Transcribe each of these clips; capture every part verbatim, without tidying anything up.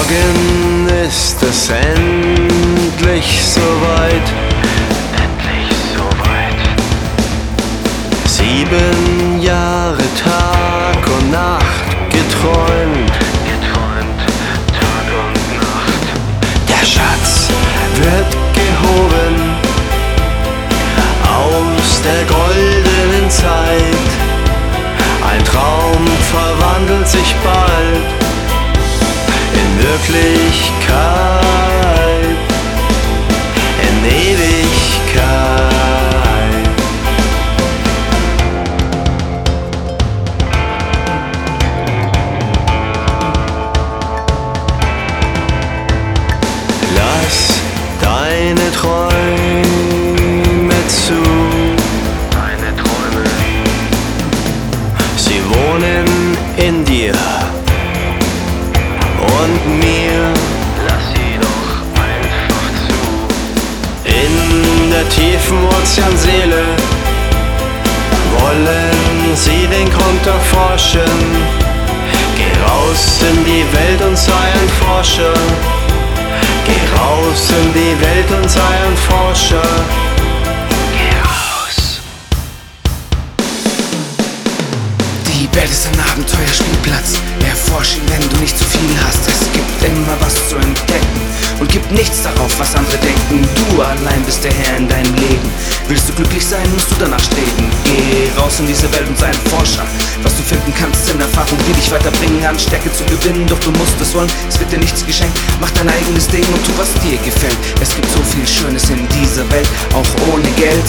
Morgen ist es endlich soweit. Endlich soweit. Sieben Jahre Tag und Nacht geträumt. Geträumt, Tag und Nacht. Der Schatz wird gehoben aus der goldenen Zeit. Ein Traum verwandelt sich bald in Wirklichkeit, in Ewigkeit. Lass deine Träume zu, Deine Träume, sie wohnen in dir und mir. lass sie doch einfach zu. In der tiefen Ozeanseele wollen sie den Grund erforschen. Geh raus in die Welt und sei ein Forscher. Geh raus in die Welt und sei ein Forscher. Geh raus. Die Welt ist ein Abenteuerspielplatz. Erforsch ihn, wenn du nicht zu viel hast. Es gibt immer was zu entdecken und gibt nichts darauf, was andere denken. Du allein bist der Herr in deinem Leben. Willst du glücklich sein, musst du danach streben. Geh raus in diese Welt und sei ein Forscher. Was du finden kannst, sind Erfahrungen, die dich weiterbringen, an Stärke zu gewinnen. Doch du musst es wollen, es wird dir nichts geschenkt. Mach dein eigenes Ding und tu, was dir gefällt. Es gibt so viel Schönes in dieser Welt, auch ohne Geld.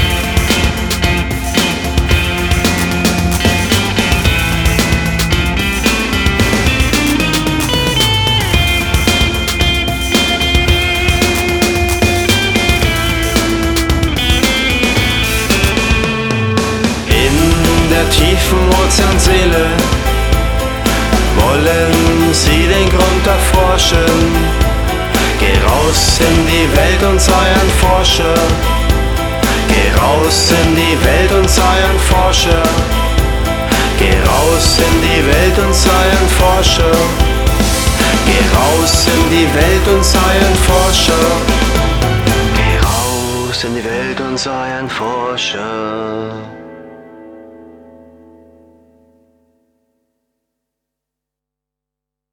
Tiefen Ozeanseele wollen sie den Grund erforschen. Geh raus in die Welt und sei ein Forscher. Geh raus in die Welt und sei ein Forscher. Geh raus in die Welt und sei ein Forscher. Geh raus in die Welt und sei ein Forscher. Geh raus in die Welt und sei ein Forscher.